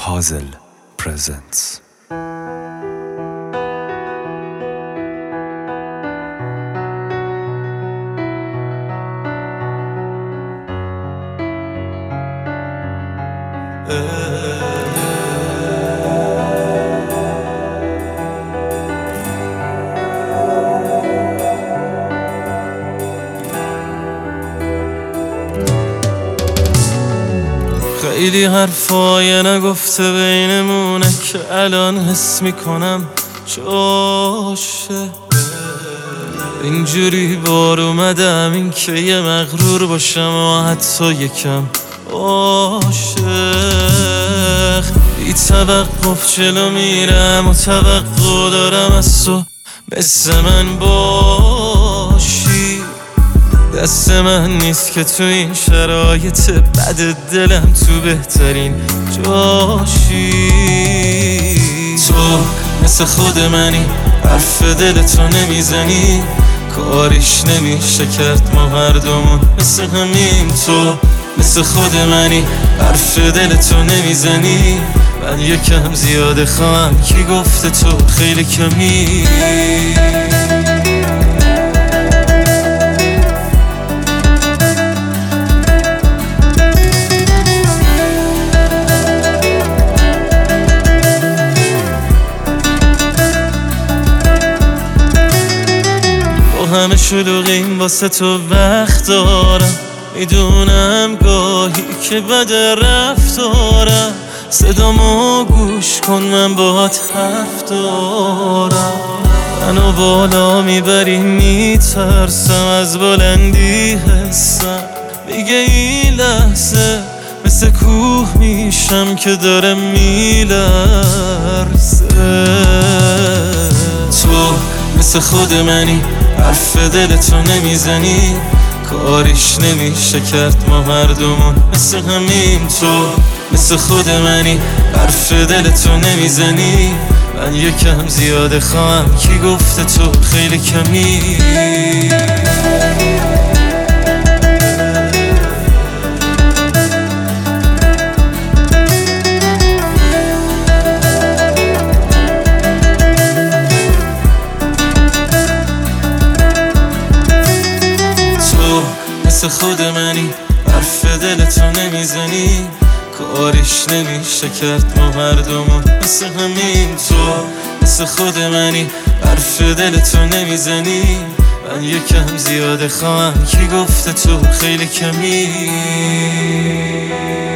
Hazel presents. خیلی حرفای نگفته بینمونه که الان حس میکنم جاشه. اینجوری بار اومدم این که یه مغرور باشم و حتی یکم عاشق. بی توقف جلو میرم و توقع دارم از تو مثل من باشی. دست من نیست که تو این شرایط بد دلم تو بهترین جاشی. تو مثل خود منی، حرف دلتو نمیزنی، کاریش نمیشه کرد ما هر دومون مثل همین. تو مثل خود منی، حرف دلتو نمیزنی، من یکم زیاده خواهم کی گفته تو خیلی کمی. همه شلوغیم واسه تو وقت دارم، میدونم گاهی که بد رفتارم. صدامو گوش کن من باهات حرف دارم. منو بالا میبری میترسم از بلندی حسم میگه این لحظه مثل کوه میشم که داره میلرزه. تو مثل خود منی، حرف دلتو نمیزنی، کاریش نمیشه کرد ما هر دومون مثل همین. تو مثل خود منی، حرف دلتو نمیزنی، من یکم زیاده خواهم کی گفته تو خیلی کمی. مثل خود منی، حرف دلتو نمیزنی، کاریش نمیشه کرد ما هر دومون مثل همین. تو مثل خود منی، حرف دلتو نمیزنی، من یکم زیاده خواهم کی گفته تو خیلی کمی.